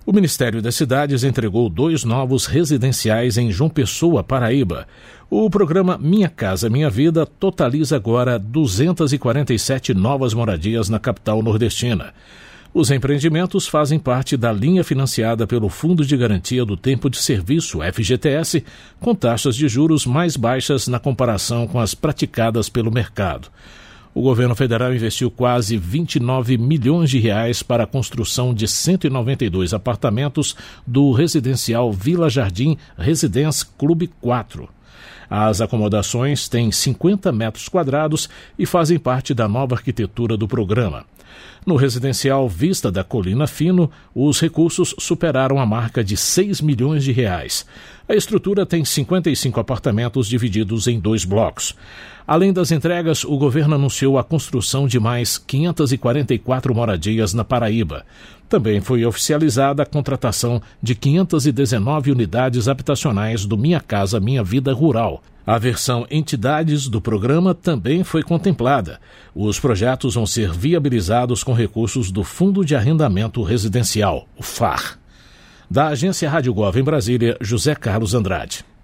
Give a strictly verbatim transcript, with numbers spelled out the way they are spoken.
O Ministério das Cidades entregou dois novos residenciais em João Pessoa, Paraíba. O programa Minha Casa Minha Vida totaliza agora duzentas e quarenta e sete novas moradias na capital nordestina. Os empreendimentos fazem parte da linha financiada pelo Fundo de Garantia do Tempo de Serviço, F G T S, com taxas de juros mais baixas na comparação com as praticadas pelo mercado. O governo federal investiu quase vinte e nove milhões de reais para a construção de cento e noventa e dois apartamentos do residencial Vila Jardim Residence Clube quatro. As acomodações têm cinquenta metros quadrados e fazem parte da nova arquitetura do programa. No residencial Vista da Colina Fino, os recursos superaram a marca de seis milhões de reais. A estrutura tem cinquenta e cinco apartamentos divididos em dois blocos. Além das entregas, o governo anunciou a construção de mais quinhentas e quarenta e quatro moradias na Paraíba. Também foi oficializada a contratação de quinhentas e dezenove unidades habitacionais do Minha Casa Minha Vida Rural. A versão Entidades do programa também foi contemplada. Os projetos vão ser viabilizados com recursos do Fundo de Arrendamento Residencial, o F A R. Da Agência Rádio Gov em Brasília, José Carlos Andrade.